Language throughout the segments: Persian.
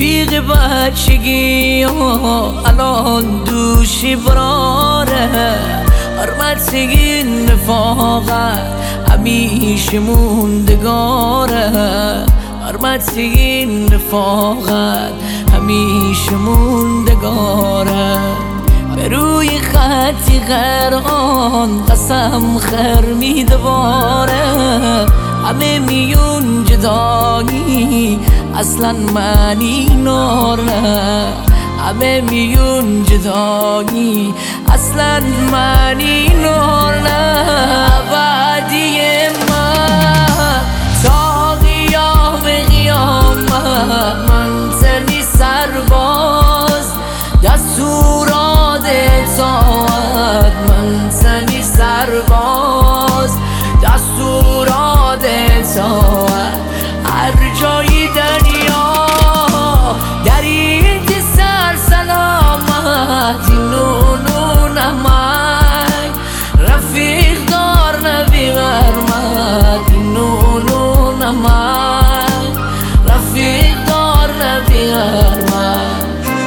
رفیق بچگی الان دوشی براره، حرمت این رفاقت همیشه موندگاره، حرمت این رفاقت همیشه موندگاره. به روی خطی قرآن قسم خر میدواره، همه میون جدایی اصلا معنی ناره، همه میون جدایی اصلا معنی ناره. ابدی من تا قیام قیامت منزلی سرباز، دستورات اطاعت منزلی سرباز، دستورات اطاعت هر جای دنیا در این سر سلامت نونو نمک رفیق دار نبی غرمت نونو نمک رفیق دار نبی غرمت.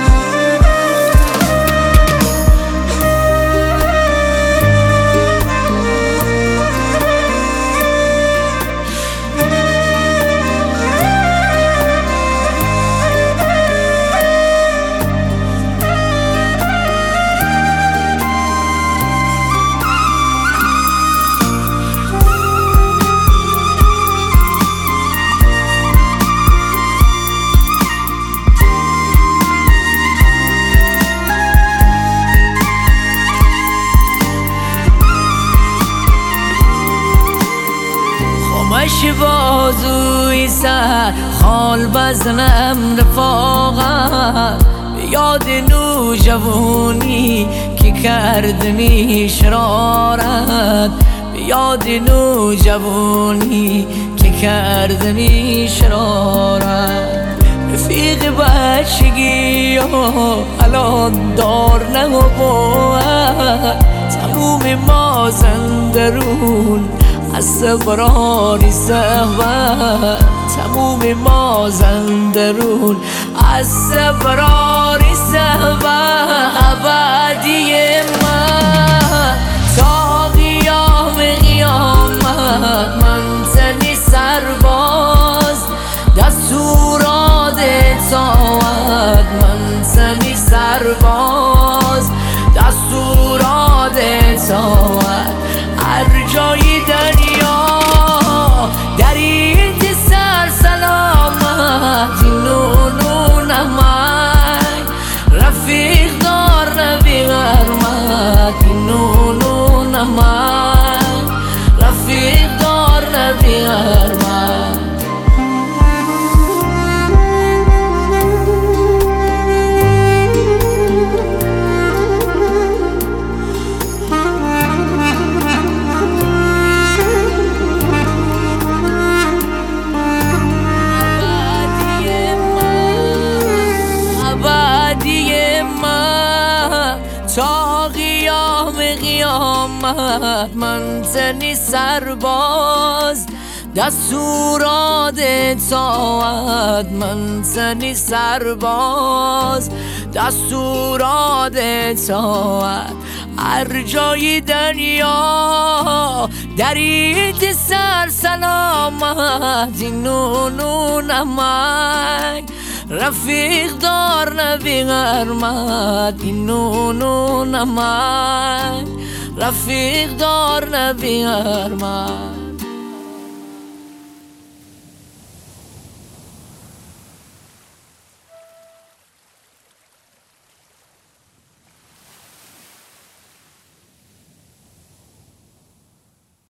خمش بازوی سر خال بزنم رفاقت، به یاد نوجوانی که کردنی شرارت، به یاد نوجوانی که کردنی شرارت. رفیق بچگی الان دار نبود، تموم ما زندرون از صبرانی صحبت، تموم ما زندرون از صبرانی صحبت. ابدی من تا قیام قیامت منزلی سرباز، دستورات اطاعت منزلی سرباز، دستورات اطاعت هر جای دنیا در این سر سلامت نونو نمک رفیق دار نبی غرمت نونو نمک رفیق دار نبی غرمت. تا قیام قیامت منزلی سرباز، دستورات اطاعت منزلی سرباز، دستورات اطاعت هر جای دنیا در این سر سلامت نونو نمک رفیق دار نبی غرمت نونو نمک رفیق دار نبی غرمت.